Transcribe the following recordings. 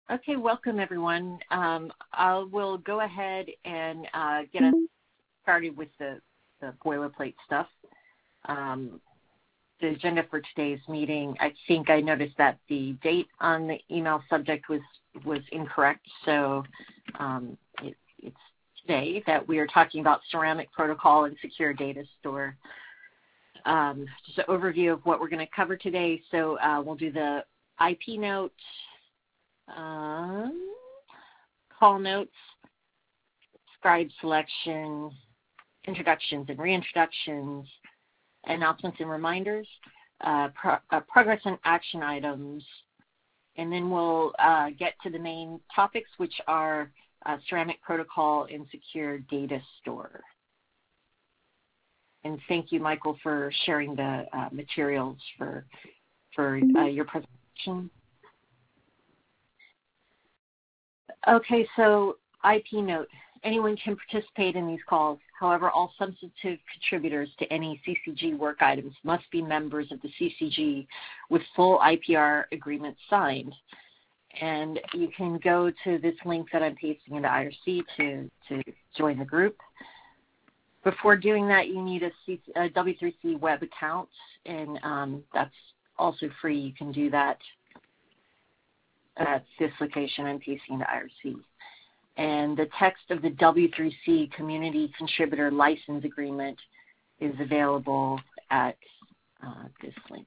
Okay, welcome everyone. I will go ahead and get us started with the boilerplate stuff. The agenda for today's meeting, I think I noticed that the date on the email subject was incorrect, so it's today that we are talking about ceramic protocol and secure data store. Just an overview of what we're going to cover today. So we'll do the IP note, call notes, scribe selection, introductions and reintroductions, announcements and reminders, progress and action items, and then we'll get to the main topics, which are ceramic protocol and secure data store. And thank you, Michael, for sharing the materials for your presentation. Okay, so IP note. Anyone can participate in these calls. However, all substantive contributors to any CCG work items must be members of the CCG with full IPR agreement signed. And you can go to this link that I'm pasting into IRC to join the group. Before doing that, you need a W3C web account, and that's also free. You can do that at this location. I'm pasting into IRC. And the text of the W3C Community Contributor License Agreement is available at this link.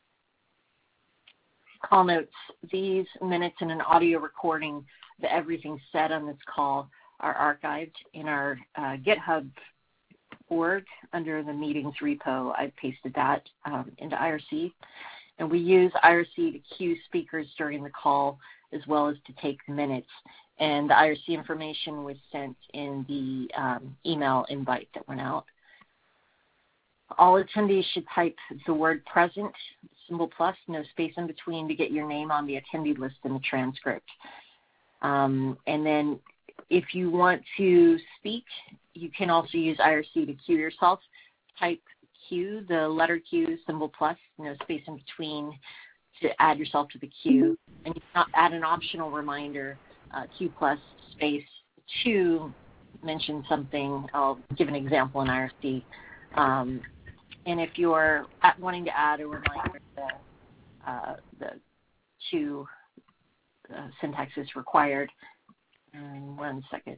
Call notes. These minutes and an audio recording of everything said on this call are archived in our GitHub org under the meetings repo. I've pasted that into IRC. And we use IRC to queue speakers during the call as well as to take minutes. And the IRC information was sent in the email invite that went out. All attendees should type the word present, symbol plus, no space in between, to get your name on the attendee list in the transcript. And then if you want to speak, you can also use IRC to queue yourself. Type Q, the letter Q, symbol plus, no space in between, to add yourself to the queue. And you can add an optional reminder, Q plus space, to mention something. I'll give an example in IRC. And if you're wanting to add a reminder, the Q syntax is required. And 1 second.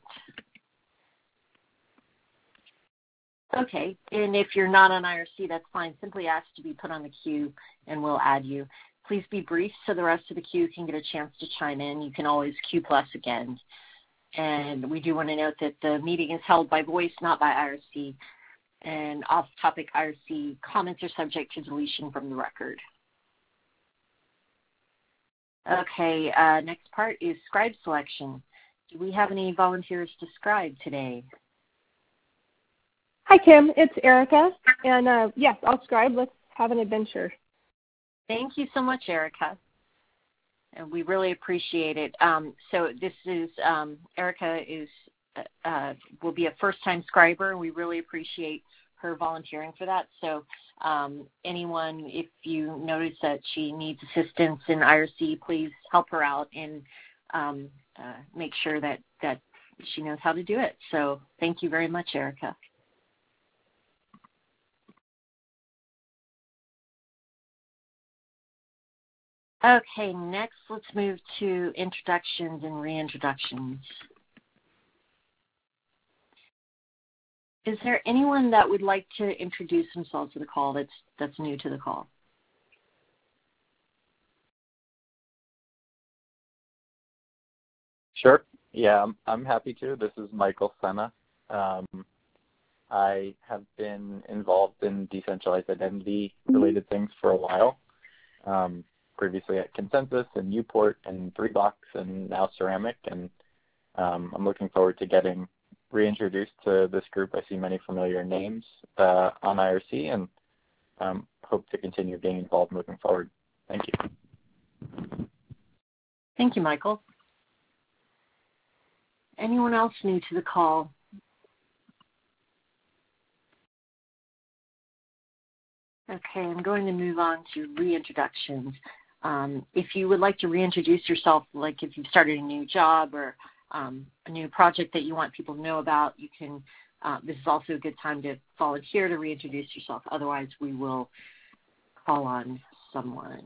Okay, and if you're not on IRC, that's fine. Simply ask to be put on the queue, and we'll add you. Please be brief so the rest of the queue can get a chance to chime in. You can always Q plus again. And we do want to note that the meeting is held by voice, not by IRC. And off-topic IRC comments are subject to deletion from the record. Okay, next part is scribe selection. Do we have any volunteers to scribe today? Hi, Kim. It's Erica. And yes, I'll scribe. Let's have an adventure. Thank you so much, Erica. And we really appreciate it. So this is, Erica will be a first-time scriber, and we really appreciate her volunteering for that. So anyone, if you notice that she needs assistance in IRC, please help her out and make sure that she knows how to do it. So thank you very much, Erica. Okay, next let's move to introductions and reintroductions. Is there anyone that would like to introduce themselves to the call that's new to the call? Sure. Yeah, I'm happy to. This is Michael Senna. I have been involved in decentralized identity-related things for a while. Previously at Consensus and Uport and 3Box and now Ceramic, and I'm looking forward to getting reintroduced to this group. I see many familiar names on IRC, and hope to continue being involved moving forward. Thank you. Thank you, Michael. Anyone else new to the call? Okay, I'm going to move on to reintroductions. If you would like to reintroduce yourself, like if you've started a new job or a new project that you want people to know about, you can. This is also a good time to volunteer to reintroduce yourself. Otherwise, we will call on someone.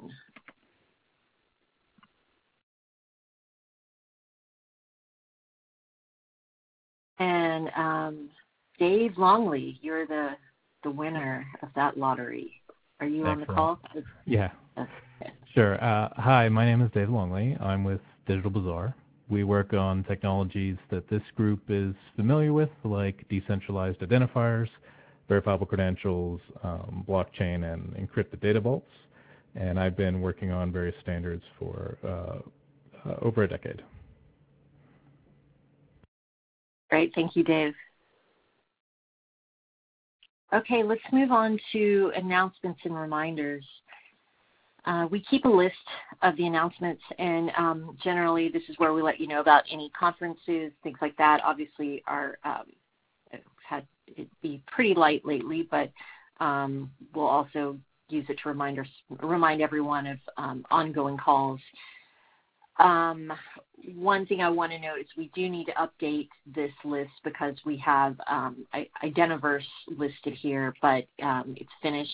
And Dave Longley, you're the winner of that lottery. Are you Excellent. on the call? Yeah. Okay. Sure. Hi, my name is Dave Longley. I'm with Digital Bazaar. We work on technologies that this group is familiar with, like decentralized identifiers, verifiable credentials, blockchain, and encrypted data vaults. And I've been working on various standards for over a decade. Great. Thank you, Dave. Okay, let's move on to announcements and reminders. We keep a list of the announcements, and generally this is where we let you know about any conferences, things like that. Obviously, our had it be pretty light lately, but we'll also use it to remind everyone of ongoing calls. One thing I want to note is we do need to update this list because we have Identiverse listed here, but it's finished.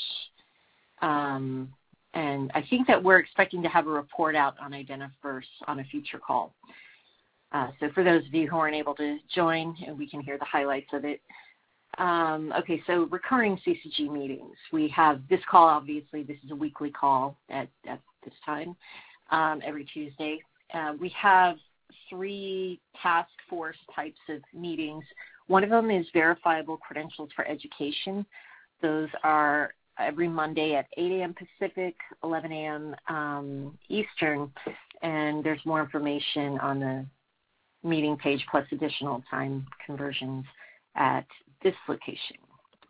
And I think that we're expecting to have a report out on Identiverse on a future call. So for those of you who aren't able to join, we can hear the highlights of it. Okay, so recurring CCG meetings. We have this call, obviously, this is a weekly call at this time, every Tuesday. We have 3 task force types of meetings. One of them is verifiable credentials for education. Those are every Monday at 8 a.m. Pacific, 11 a.m. Eastern, and there's more information on the meeting page plus additional time conversions at this location.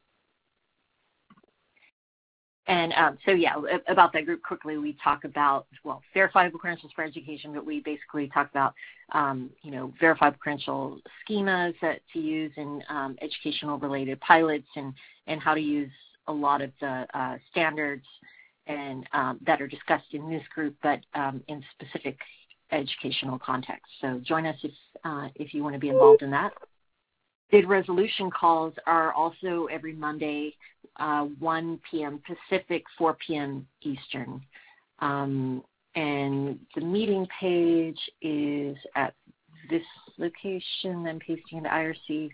And so, yeah, about that group quickly, we talk about, well, verifiable credentials for education, but we basically talk about, verifiable credential schemas to use in educational-related pilots and how to use a lot of the standards and that are discussed in this group, but in specific educational contexts. So join us if you want to be involved in that. DID resolution calls are also every Monday, 1 p.m. Pacific, 4 p.m. Eastern. And the meeting page is at this location. I'm pasting the IRC.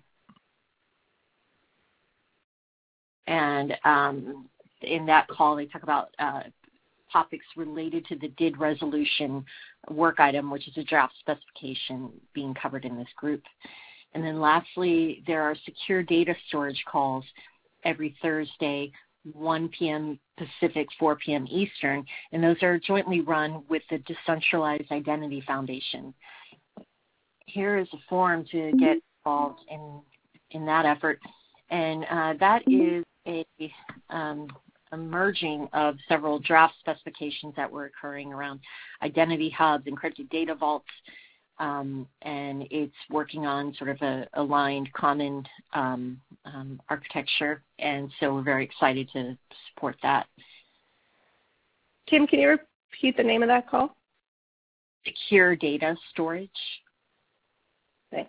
And in that call, they talk about topics related to the DID resolution work item, which is a draft specification being covered in this group. And then lastly, there are secure data storage calls every Thursday, 1 p.m. Pacific, 4 p.m. Eastern, and those are jointly run with the Decentralized Identity Foundation. Here is a form to get involved in that effort, and that is a merging of several draft specifications that were occurring around identity hubs, encrypted data vaults, and it's working on sort of a aligned common architecture, and so we're very excited to support that. Kim, can you repeat the name of that call? Secure data storage. Thanks.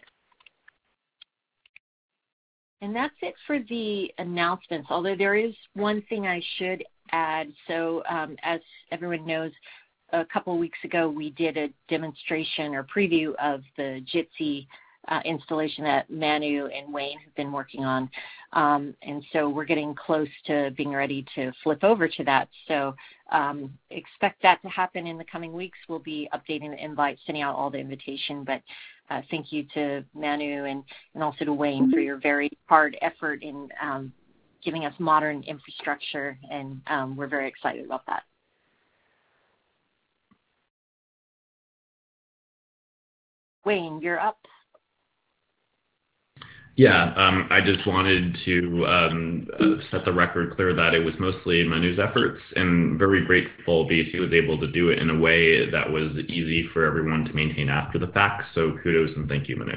And that's it for the announcements, although there is one thing I should add. So as everyone knows, a couple of weeks ago we did a demonstration or preview of the Jitsi installation that Manu and Wayne have been working on. And so we're getting close to being ready to flip over to that. So expect that to happen in the coming weeks. We'll be updating the invite, sending out all the invitation, but thank you to Manu and also to Wayne for your very hard effort in giving us modern infrastructure, and we're very excited about that. Wayne, you're up. Yeah, I just wanted to set the record clear that it was mostly Manu's efforts, and very grateful because he was able to do it in a way that was easy for everyone to maintain after the fact. So kudos and thank you, Manu.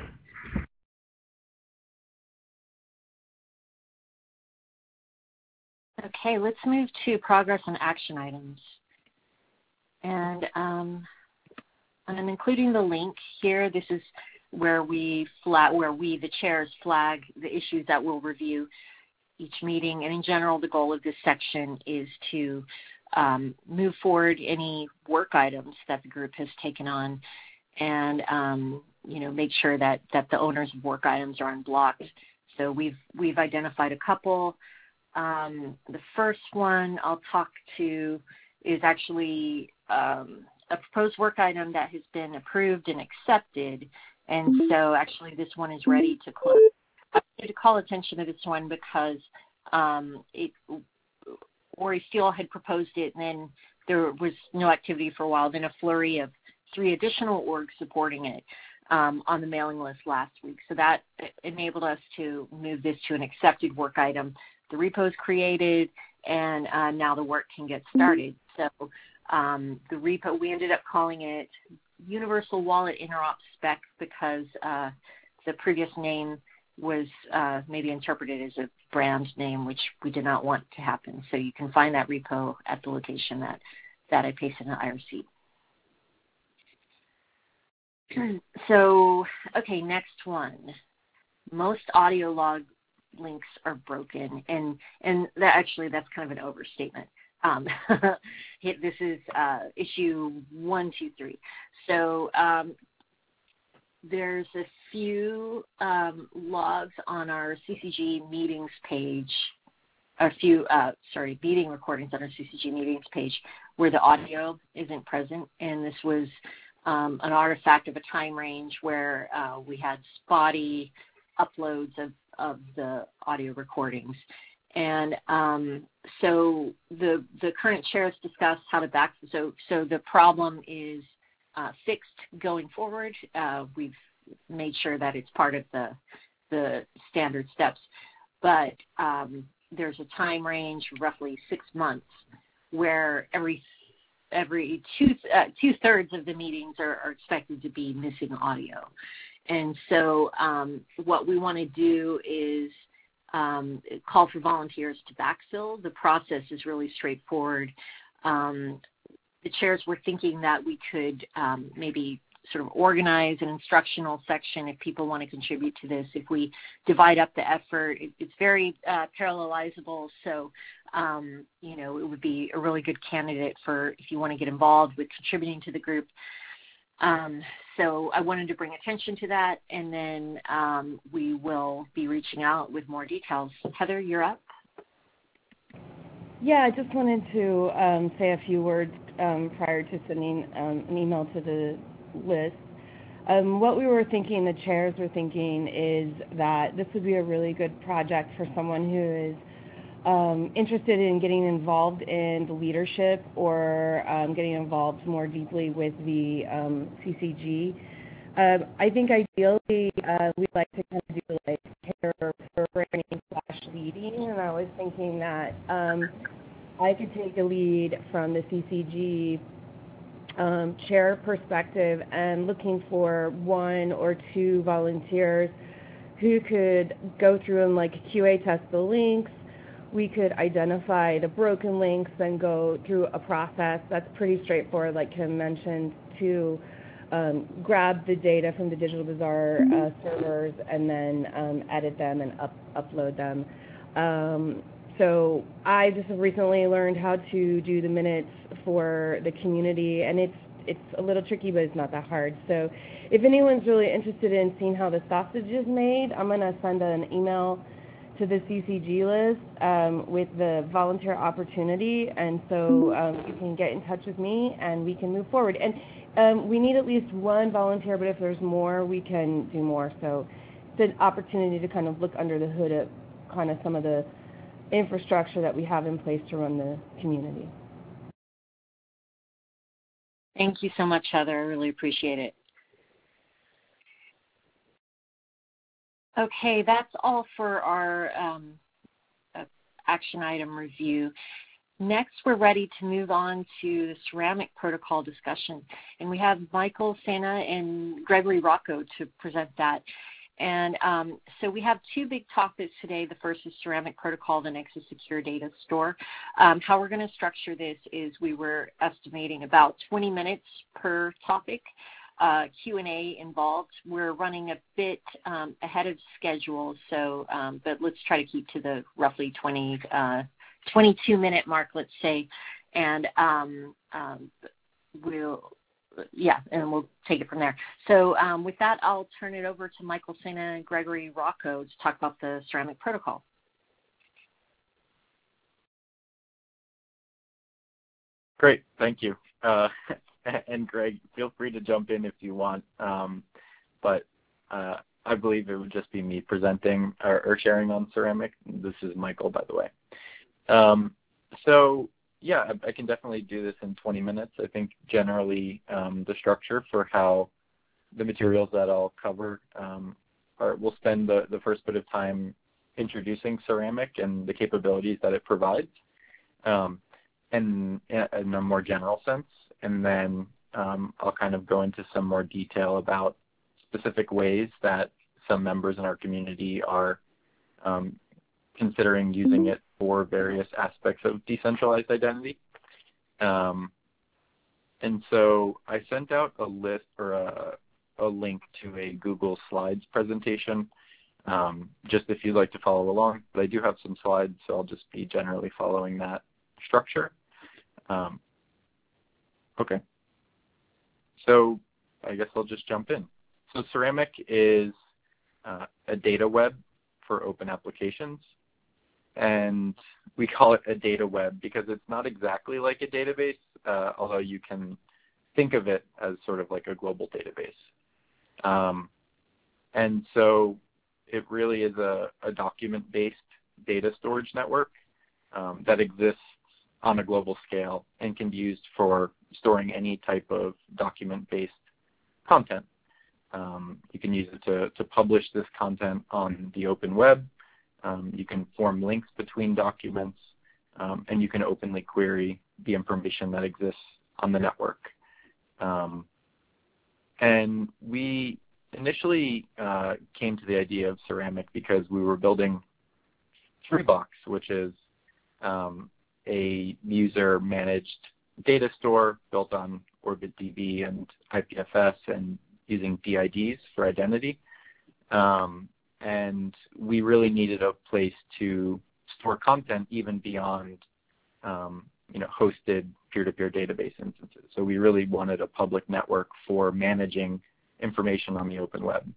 Okay, let's move to progress and action items. And I'm including the link here. This is where we, the chairs, flag the issues that we'll review each meeting. And in general, the goal of this section is to move forward any work items that the group has taken on, and make sure that the owners of work items are unblocked. So we've identified a couple. The first one I'll talk to is actually a proposed work item that has been approved and accepted, and so actually this one is ready to close. I wanted to call attention to this one because Ori Steele had proposed it, and then there was no activity for a while, then a flurry of 3 additional orgs supporting it on the mailing list last week. So that enabled us to move this to an accepted work item. The repo is created, and now the work can get started. So the repo, we ended up calling it Universal Wallet Interop Spec because the previous name was maybe interpreted as a brand name, which we did not want to happen. So you can find that repo at the location that I pasted in the IRC. So, okay, next one. Most audio log links are broken, and that's kind of an overstatement. This is issue 123. So there's a few logs on our CCG meetings page, meeting recordings on our CCG meetings page where the audio isn't present, and this was an artifact of a time range where we had spotty uploads of the audio recordings. And so the current chairs discussed how to so the problem is fixed going forward. We've made sure that it's part of the standard steps, but there's a time range, roughly 6 months, where every two-thirds of the meetings are expected to be missing audio. And so what we want to do is call for volunteers to backfill. The process is really straightforward. The chairs were thinking that we could maybe sort of organize an instructional section if people want to contribute to this. If we divide up the effort, it's very parallelizable. So, it would be a really good candidate for if you want to get involved with contributing to the group. So I wanted to bring attention to that, and then we will be reaching out with more details. Heather, you're up. Yeah, I just wanted to say a few words prior to sending an email to the list. What we were thinking, the chairs were thinking, is that this would be a really good project for someone who is interested in getting involved in the leadership or getting involved more deeply with the CCG. I think ideally we'd like to kind of do like pair programming / leading, and I was thinking that I could take a lead from the CCG chair perspective and looking for 1 or 2 volunteers who could go through and like QA test the links. We could identify the broken links and go through a process that's pretty straightforward, like Kim mentioned, to grab the data from the Digital Bazaar servers and then edit them and upload them. So I just recently learned how to do the minutes for the community, and it's a little tricky, but it's not that hard. So if anyone's really interested in seeing how the sausage is made, I'm going to send an email to the CCG list with the volunteer opportunity, and so you can get in touch with me and we can move forward. And we need at least 1 volunteer, but if there's more, we can do more. So it's an opportunity to kind of look under the hood at kind of some of the infrastructure that we have in place to run the community. Thank you so much, Heather. I really appreciate it. Okay, that's all for our action item review. Next, we're ready to move on to the ceramic protocol discussion. And we have Michael Sena and Gregory Rocco to present that. And so we have two big topics today. The first is Ceramic Protocol, the next is Secure Data Store. How we're going to structure this is we were estimating about 20 minutes per topic. Q&A involved. We're running a bit ahead of schedule, so but let's try to keep to the roughly 22-minute mark, let's say, and we'll take it from there. So with that, I'll turn it over to Michael Sena and Gregory Rocco to talk about the Ceramic Protocol. Great, thank you. And Greg, feel free to jump in if you want, but I believe it would just be me presenting or sharing on Ceramic. This is Michael, by the way. So yeah, I can definitely do this in 20 minutes. I think generally the structure for how the materials that I'll cover we'll spend the first bit of time introducing Ceramic and the capabilities that it provides in a more general sense. And then I'll kind of go into some more detail about specific ways that some members in our community are considering using it for various aspects of decentralized identity. And so I sent out a list or a link to a Google Slides presentation, just if you'd like to follow along. But I do have some slides, so I'll just be generally following that structure. Okay. So I guess I'll just jump in. So Ceramic is a data web for open applications. And we call it a data web because it's not exactly like a database, although you can think of it as sort of like a global database. And so it really is a document-based data storage network that exists on a global scale and can be used for storing any type of document-based content. You can use it to publish this content on the open web. You can form links between documents, and you can openly query the information that exists on the network. And we initially came to the idea of Ceramic because we were building Freebox, which is a user-managed data store built on OrbitDB and IPFS and using DIDs for identity. And we really needed a place to store content even beyond hosted peer-to-peer database instances. So we really wanted a public network for managing information on the open web.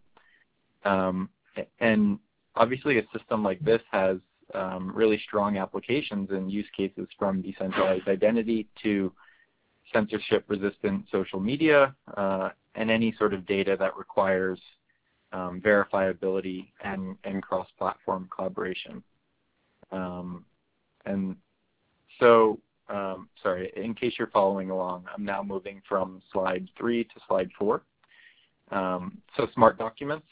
And obviously a system like this has really strong applications and use cases from decentralized identity to censorship-resistant social media and any sort of data that requires verifiability and cross-platform collaboration. And so, sorry, in case you're following along, I'm now moving from slide 3 to slide 4. So smart documents,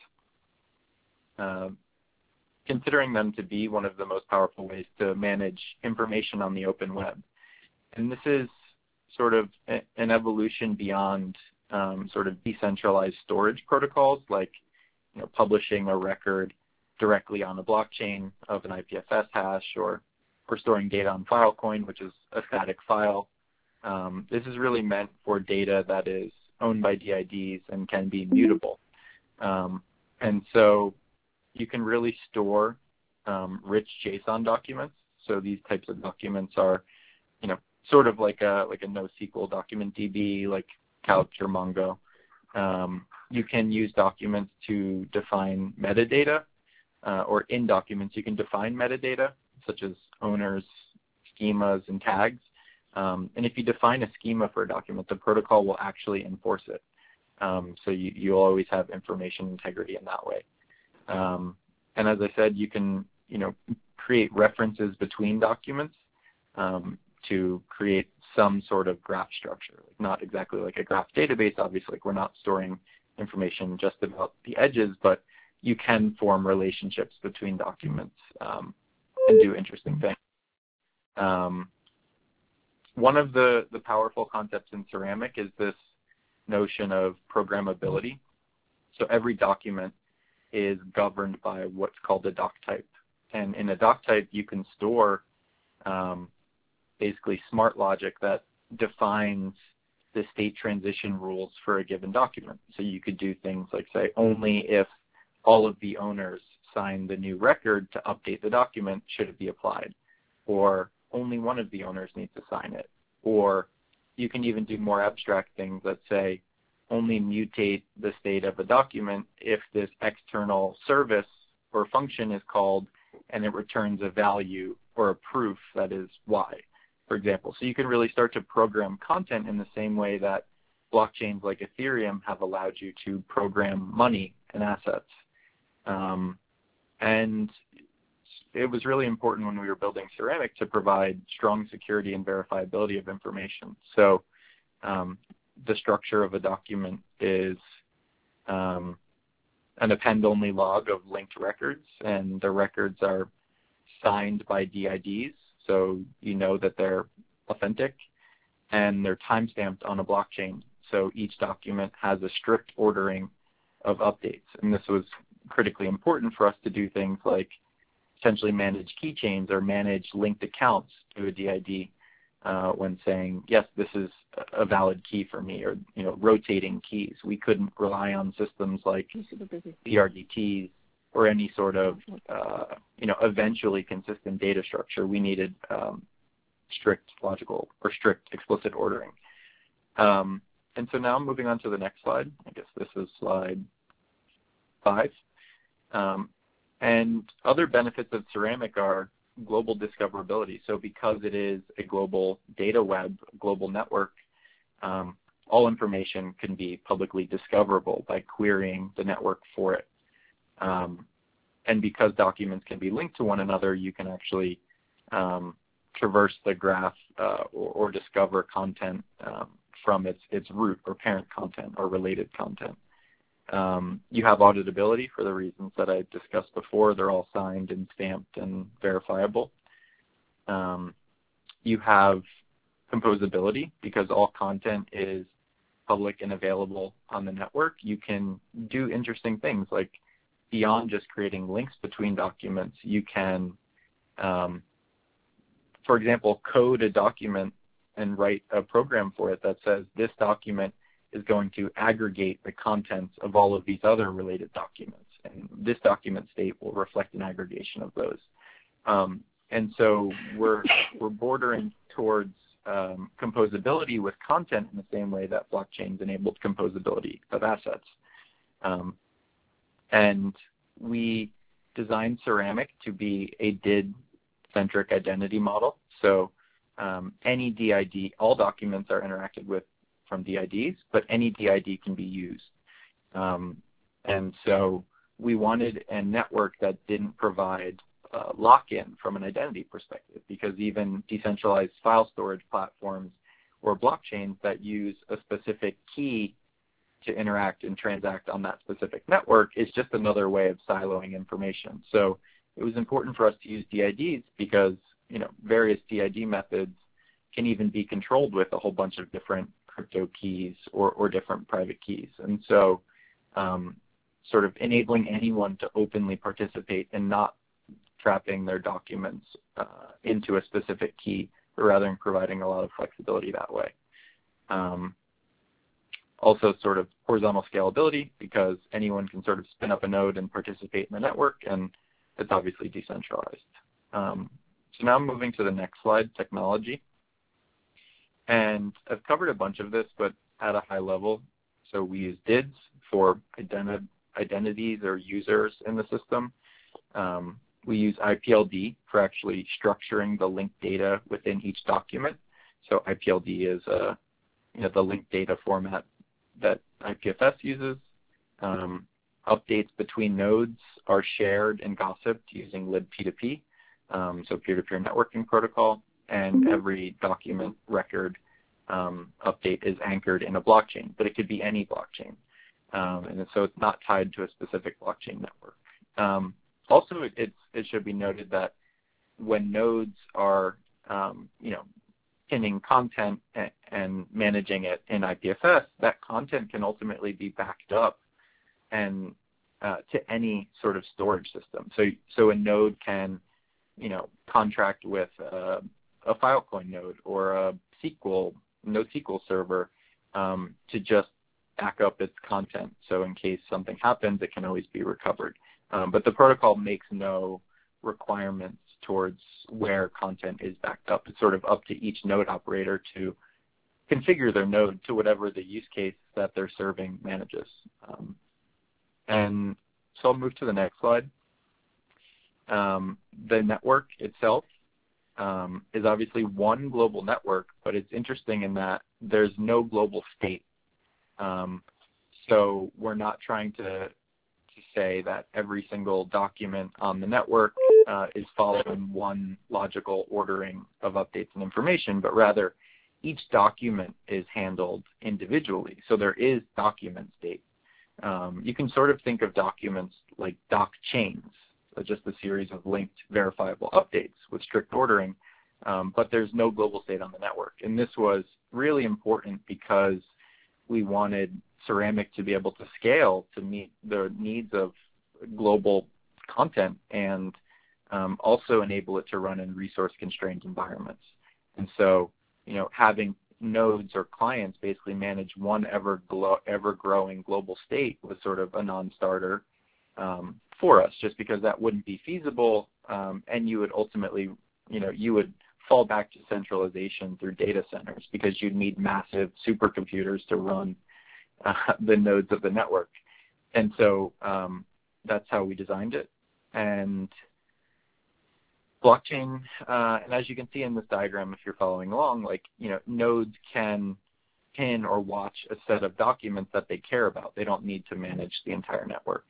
considering them to be one of the most powerful ways to manage information on the open web. And this is sort of an evolution beyond sort of decentralized storage protocols like publishing a record directly on a blockchain of an IPFS hash or storing data on Filecoin, which is a static file. This is really meant for data that is owned by DIDs and can be mutable. And so you can really store rich JSON documents. So these types of documents are, sort of like a NoSQL document DB, like Couch or Mongo. You can use documents to define metadata, or in documents you can define metadata, such as owners, schemas, and tags. And if you define a schema for a document, the protocol will actually enforce it. So you'll always have information integrity in that way. And as I said, you can create references between documents to create some sort of graph structure. Not exactly like a graph database, obviously. Like we're not storing information just about the edges, but you can form relationships between documents and do interesting things. One of the powerful concepts in Ceramic is this notion of programmability. So every document is governed by what's called a doc type. And in a doc type, you can store basically smart logic that defines the state transition rules for a given document. So you could do things like say, only if all of the owners sign the new record to update the document should it be applied, or only one of the owners needs to sign it. Or you can even do more abstract things that say, only mutate the state of a document if this external service or function is called and it returns a value or a proof that is Y, for example. So you can really start to program content in the same way that blockchains like Ethereum have allowed you to program money and assets. And it was really important when we were building Ceramic to provide strong security and verifiability of information. So the structure of a document is an append-only log of linked records, and the records are signed by DIDs, so you know that they're authentic, and they're timestamped on a blockchain. So each document has a strict ordering of updates, and this was critically important for us to do things like essentially manage keychains or manage linked accounts to a DID when saying, yes, this is a valid key for me, or rotating keys. We couldn't rely on systems like PRDTs or any sort of eventually consistent data structure. We needed strict logical or strict explicit ordering. And so now moving on to the next slide. I guess this is slide 5. And other benefits of Ceramic are global discoverability. So because it is a global data web, global network, all information can be publicly discoverable by querying the network for it. And because documents can be linked to one another, you can actually traverse the graph or discover content from its root or parent content or related content. You have auditability for the reasons that I discussed before. They're all signed and stamped and verifiable. You have composability because all content is public and available on the network. You can do interesting things like beyond just creating links between documents. You can, for example, code a document and write a program for it that says this document is going to aggregate the contents of all of these other related documents. And this document state will reflect an aggregation of those. And so we're bordering towards composability with content in the same way that blockchains enabled composability of assets. And we designed Ceramic to be a DID-centric identity model. So any DID, all documents are interacted with from DIDs, but any DID can be used. And so we wanted a network that didn't provide lock-in from an identity perspective, because even decentralized file storage platforms or blockchains that use a specific key to interact and transact on that specific network is just another way of siloing information. So it was important for us to use DIDs because various DID methods can even be controlled with a whole bunch of different crypto keys or different private keys. And so sort of enabling anyone to openly participate and not trapping their documents into a specific key, but rather than providing a lot of flexibility that way. Also sort of horizontal scalability, because anyone can sort of spin up a node and participate in the network, and it's obviously decentralized. So now I'm moving to the next slide, technology. And I've covered a bunch of this, but at a high level. So we use DIDs for identities or users in the system. We use IPLD for actually structuring the linked data within each document. So IPLD is the linked data format that IPFS uses. Updates between nodes are shared and gossiped using libp2p, so peer-to-peer networking protocol. And every document record update is anchored in a blockchain, but it could be any blockchain. And so it's not tied to a specific blockchain network. Also, it should be noted that when nodes are, pinning content and managing it in IPFS, that content can ultimately be backed up and to any sort of storage system. So a node can, contract with a Filecoin node or a NoSQL server to just back up its content. So in case something happens, it can always be recovered. But the protocol makes no requirements towards where content is backed up. It's sort of up to each node operator to configure their node to whatever the use case that they're serving manages. And so I'll move to the next slide. The network itself is obviously one global network, but it's interesting in that there's no global state. So we're not trying to say that every single document on the network is following one logical ordering of updates and information, but rather each document is handled individually. So there is document state. You can sort of think of documents like doc chains, so just a series of linked verifiable updates with strict ordering, but there's no global state on the network. And this was really important because we wanted Ceramic to be able to scale to meet the needs of global content and also enable it to run in resource-constrained environments. And so, having nodes or clients basically manage one ever-growing global state was sort of a non-starter for us, just because that wouldn't be feasible, and you would ultimately, you would fall back to centralization through data centers because you'd need massive supercomputers to run the nodes of the network. And so that's how we designed it. And blockchain, and as you can see in this diagram, if you're following along, nodes can pin or watch a set of documents that they care about. They don't need to manage the entire network.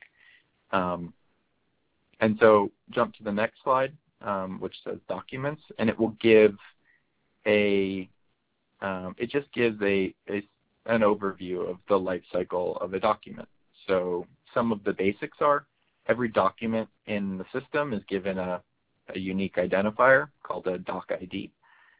And so jump to the next slide, which says documents, and it will give it just gives an overview of the life cycle of a document. So some of the basics are every document in the system is given a unique identifier called a doc ID.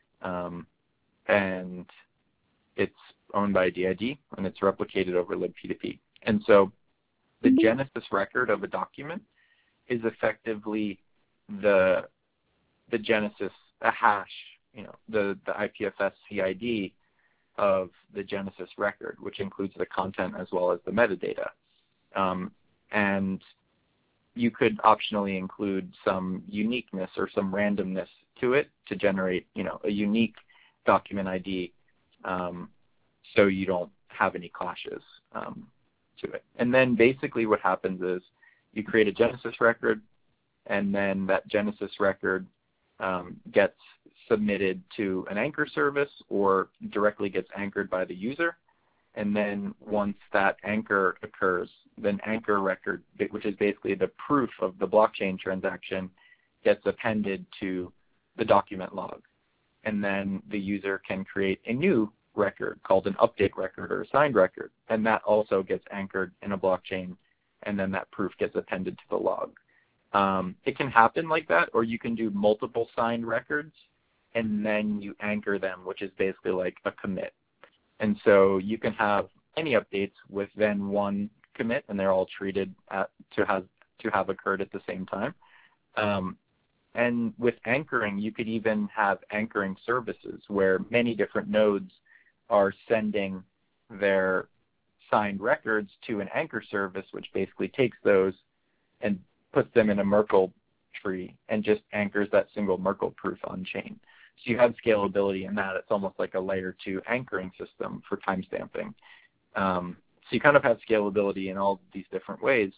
And it's owned by DID, and it's replicated over libp2p. And so the genesis record of a document is effectively the genesis, a hash, the IPFS CID of the genesis record, which includes the content as well as the metadata. And you could optionally include some uniqueness or some randomness to it to generate, a unique document ID, so you don't have any clashes to it. And then basically what happens is you create a genesis record, and then that genesis record gets submitted to an anchor service or directly gets anchored by the user. And then once that anchor occurs, then anchor record, which is basically the proof of the blockchain transaction, gets appended to the document log. And then the user can create a new record called an update record or a signed record. And that also gets anchored in a blockchain, and then that proof gets appended to the log. It can happen like that, or you can do multiple signed records, and then you anchor them, which is basically like a commit. And so you can have any updates with then one commit, and they're all treated to have occurred at the same time. And with anchoring, you could even have anchoring services where many different nodes are sending their signed records to an anchor service, which basically takes those and puts them in a Merkle tree and just anchors that single Merkle proof on chain. So you have scalability in that. It's almost like a layer 2 anchoring system for timestamping. So you kind of have scalability in all these different ways.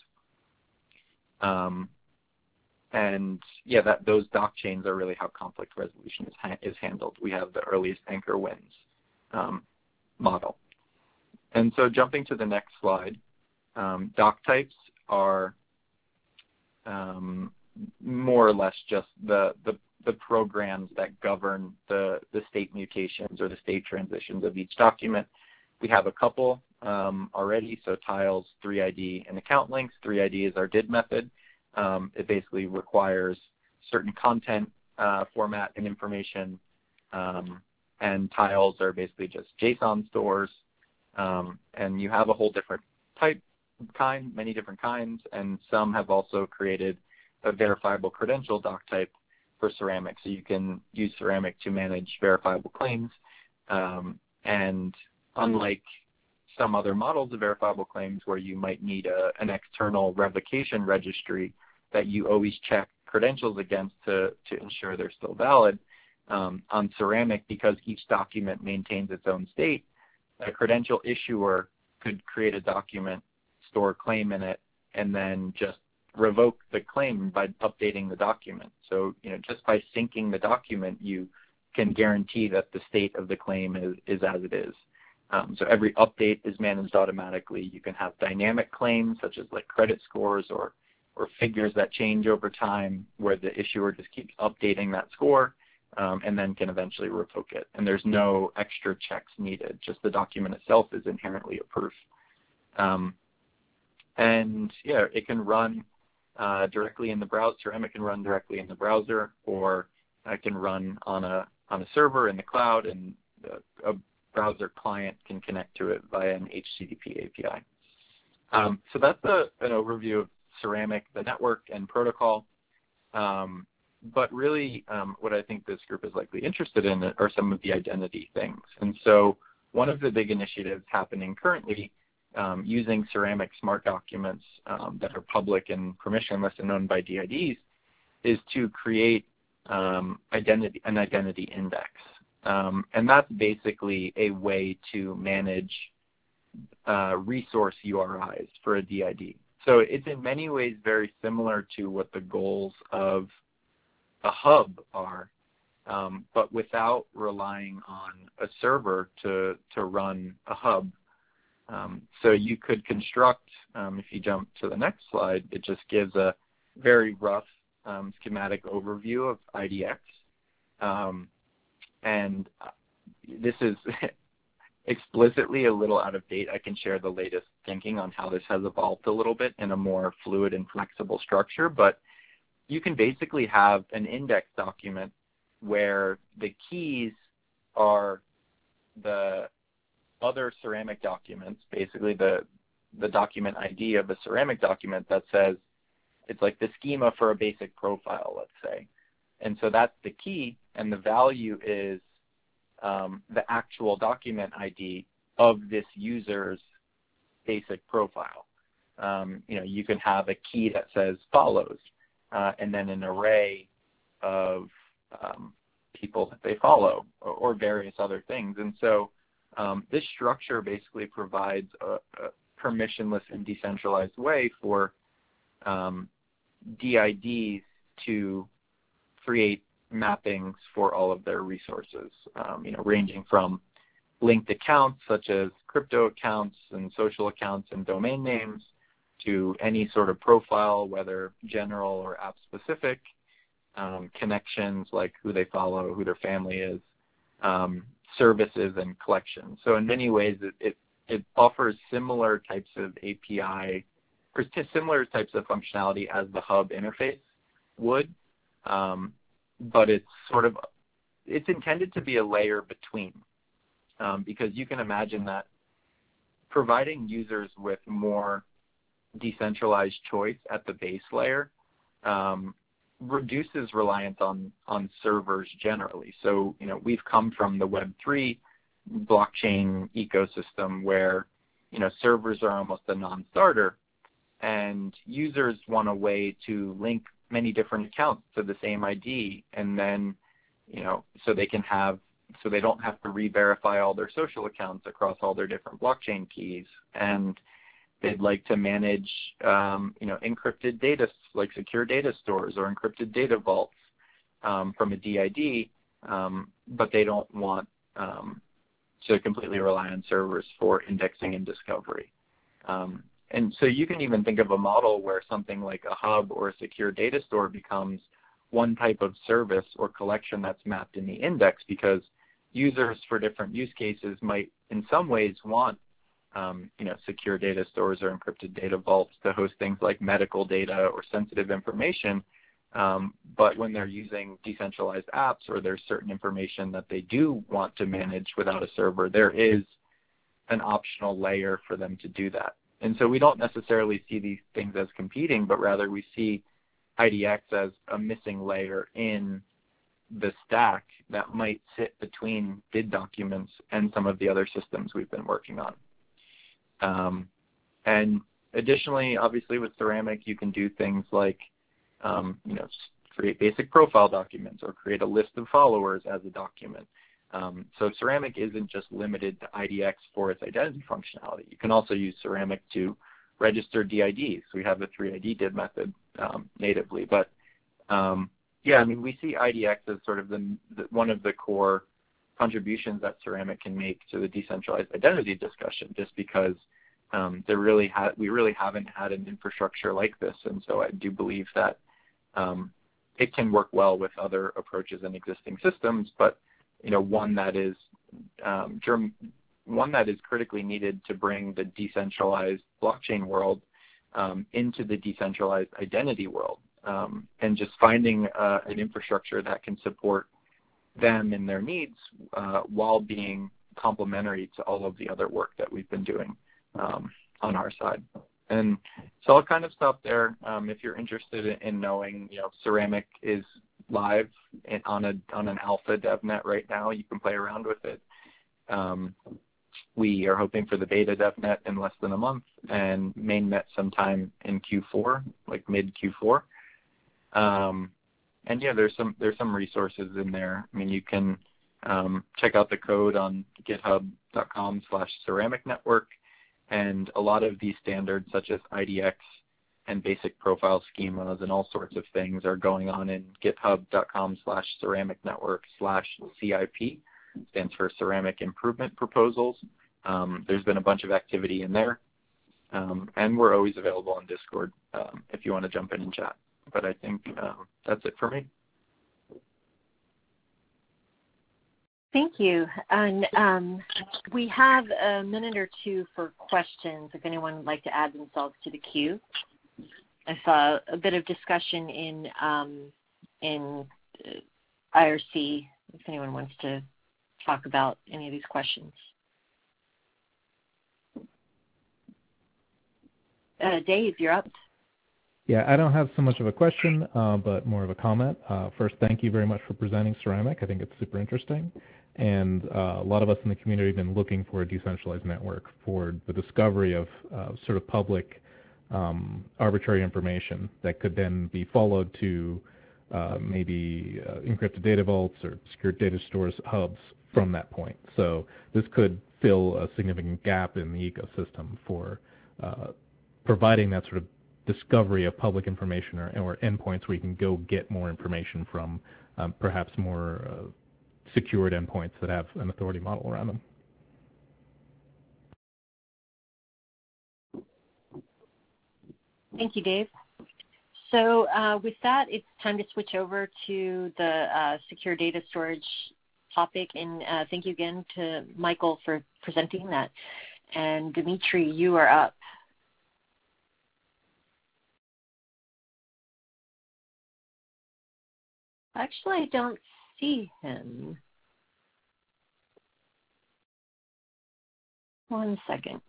And yeah, those doc chains are really how conflict resolution is handled. We have the earliest anchor wins model. And so jumping to the next slide, doc types are more or less just the programs that govern the state mutations or the state transitions of each document. We have a couple already, so tiles, 3ID, and account links. 3ID is our DID method. It basically requires certain content format and information, and tiles are basically just JSON stores, and you have a whole different type many different kinds, and some have also created a verifiable credential doc type for Ceramic. So you can use Ceramic to manage verifiable claims. And unlike some other models of verifiable claims where you might need an external revocation registry that you always check credentials against to ensure they're still valid, on Ceramic, because each document maintains its own state, a credential issuer could create a document, store a claim in it, and then just revoke the claim by updating the document. So, just by syncing the document, you can guarantee that the state of the claim is as it is. So every update is managed automatically. You can have dynamic claims, such as like credit scores or figures that change over time, where the issuer just keeps updating that score, and then can eventually revoke it. And there's no extra checks needed. Just the document itself is inherently a proof. It can run directly in the browser. Ceramic can run directly in the browser, or it can run on a server in the cloud, and a browser client can connect to it via an HTTP API. So that's an overview of Ceramic, the network and protocol. But really, what I think this group is likely interested in are some of the identity things. And so one of the big initiatives happening currently using Ceramic smart documents that are public and permissionless and owned by DIDs is to create an identity index. And that's basically a way to manage resource URIs for a DID. So it's in many ways very similar to what the goals of a hub are, but without relying on a server to run a hub. So you could construct, if you jump to the next slide, it just gives a very rough schematic overview of IDX. And this is explicitly a little out of date. I can share the latest thinking on how this has evolved a little bit in a more fluid and flexible structure, but you can basically have an index document where the keys are the other Ceramic documents, basically the document ID of a Ceramic document that says, it's like the schema for a basic profile, let's say. And so that's the key, and the value is the actual document ID of this user's basic profile. You can have a key that says follows, and then an array of people that they follow, or various other things. And so this structure basically provides a permissionless and decentralized way for DIDs to create mappings for all of their resources, ranging from linked accounts such as crypto accounts and social accounts and domain names, to any sort of profile, whether general or app specific, connections like who they follow, who their family is, services and collections. So in many ways it offers similar types of API or similar types of functionality as the hub interface would, but it's intended to be a layer between, because you can imagine that providing users with more decentralized choice at the base layer reduces reliance on servers generally. So, we've come from the Web3 blockchain ecosystem where, servers are almost a non-starter, and users want a way to link many different accounts to the same ID, and then, so they don't have to re-verify all their social accounts across all their different blockchain keys. And they'd like to manage, encrypted data, like secure data stores or encrypted data vaults from a DID, but they don't want to completely rely on servers for indexing and discovery. And so you can even think of a model where something like a hub or a secure data store becomes one type of service or collection that's mapped in the index, because users for different use cases might in some ways want secure data stores or encrypted data vaults to host things like medical data or sensitive information. But when they're using decentralized apps, or there's certain information that they do want to manage without a server, there is an optional layer for them to do that. And so we don't necessarily see these things as competing, but rather we see IDX as a missing layer in the stack that might sit between DID documents and some of the other systems we've been working on. And additionally, obviously with Ceramic, you can do things like, create basic profile documents or create a list of followers as a document. So Ceramic isn't just limited to IDX for its identity functionality. You can also use Ceramic to register DIDs. We have the 3ID DID method natively. But we see IDX as sort of one of the core contributions that Ceramic can make to the decentralized identity discussion, just because we really haven't had an infrastructure like this. And so I do believe that it can work well with other approaches in existing systems, but one that is critically needed to bring the decentralized blockchain world into the decentralized identity world, and just finding an infrastructure that can support them and their needs while being complementary to all of the other work that we've been doing on our side. And so I'll kind of stop there. If you're interested in knowing, Ceramic is live on an alpha DevNet right now. You can play around with it. We are hoping for the beta DevNet in less than a month, and mainnet sometime in Q4, like mid Q4. There's some resources in there. I mean, you can check out the code on github.com/ceramic network. And a lot of these standards, such as IDX and basic profile schemas and all sorts of things, are going on in github.com/ceramic network/CIP, stands for Ceramic Improvement Proposals. There's been a bunch of activity in there. And we're always available on Discord if you want to jump in and chat. But I think that's it for me. Thank you. And we have a minute or two for questions if anyone would like to add themselves to the queue. I saw a bit of discussion in IRC if anyone wants to talk about any of these questions. Dave, you're up. Yeah, I don't have so much of a question, but more of a comment. First, thank you very much for presenting Ceramic. I think it's super interesting. And a lot of us in the community have been looking for a decentralized network for the discovery of sort of public arbitrary information that could then be followed to maybe encrypted data vaults or secure data stores hubs from that point. So this could fill a significant gap in the ecosystem for providing that sort of discovery of public information or endpoints where you can go get more information from perhaps more secured endpoints that have an authority model around them. Thank you, Dave. So with that, it's time to switch over to the secure data storage topic. And thank you again to Michael for presenting that. And Dimitri, you are up. Actually, I don't see him. One second.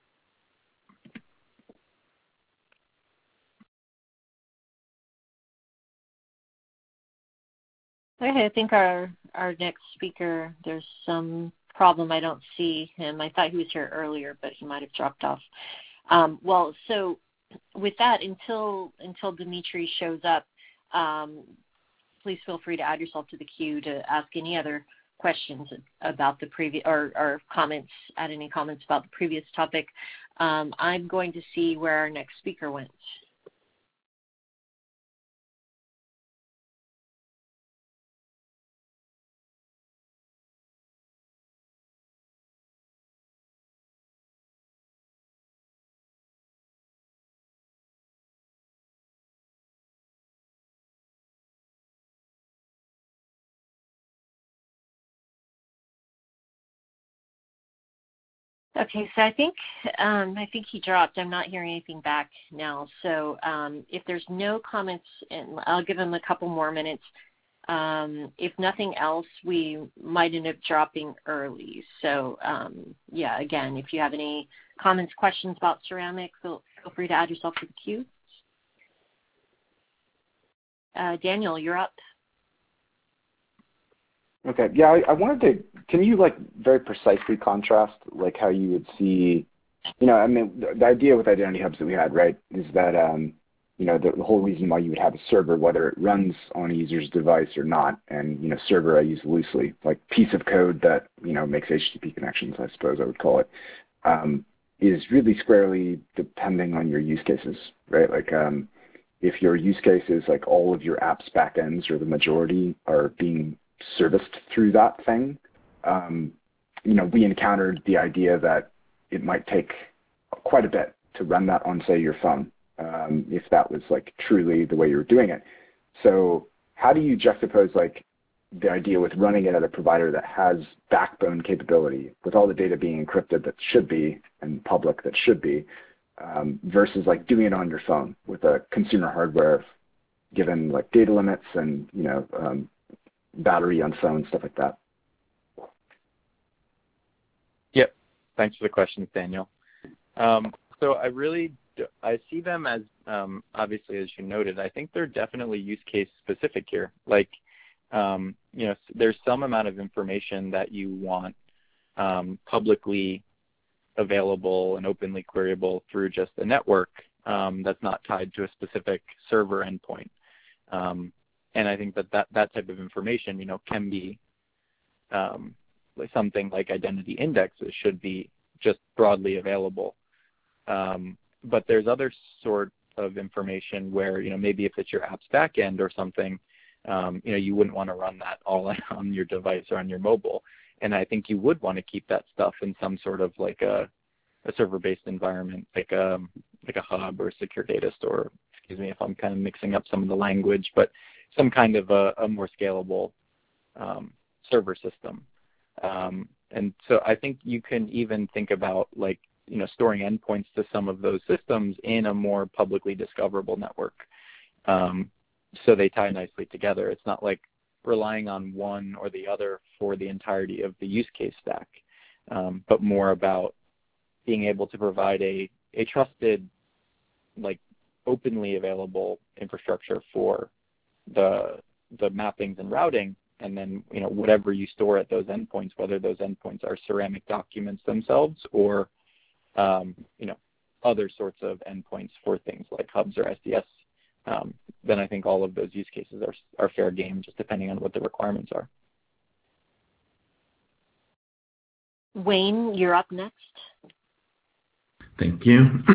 Okay, I think our next speaker, there's some problem. I don't see him. I thought he was here earlier, but he might have dropped off. Well, so with that, until Dimitri shows up, please feel free to add yourself to the queue to ask any other questions about the previous or comments, add any comments about the previous topic. I'm going to see where our next speaker went. Okay, so I think he dropped. I'm not hearing anything back now. So if there's no comments, and I'll give him a couple more minutes. If nothing else, we might end up dropping early. So yeah, again, if you have any comments, questions about ceramic, feel free to add yourself to the queue. Daniel, you're up. Okay. Yeah, I wanted to. Can you very precisely contrast how you would see? I mean, the idea with Identity Hubs that we had, right, is that the whole reason why you would have a server, whether it runs on a user's device or not, and server I use loosely, like piece of code that makes HTTP connections, I suppose I would call it, is really squarely depending on your use cases, right? If your use case is all of your apps backends or the majority are being serviced through that thing, we encountered the idea that it might take quite a bit to run that on, say, your phone, if that was truly the way you were doing it. So how do you juxtapose the idea with running it at a provider that has backbone capability with all the data being encrypted that should be and public that should be, versus doing it on your phone with a consumer hardware given data limits and battery on phone, stuff like that? Yep. Thanks for the questions, Daniel. So I see them as, obviously, as you noted, I think they're definitely use case specific here. There's some amount of information that you want publicly available and openly queryable through just a network that's not tied to a specific server endpoint. And I think that type of information, can be something like identity indexes should be just broadly available. But there's other sort of information where, maybe if it's your app's backend or something, you wouldn't want to run that all on your device or on your mobile. And I think you would want to keep that stuff in some sort of a server-based environment, like a hub or a secure data store. Excuse me if I'm kind of mixing up some of the language, but some kind of a more scalable server system. And so I think you can even think about storing endpoints to some of those systems in a more publicly discoverable network. So they tie nicely together. It's not relying on one or the other for the entirety of the use case stack, but more about being able to provide a trusted, openly available infrastructure for the mappings and routing, and then whatever you store at those endpoints, whether those endpoints are ceramic documents themselves or other sorts of endpoints for things like hubs or SDS, then I think all of those use cases are fair game, just depending on what the requirements are. Wayne, you're up next. Thank you.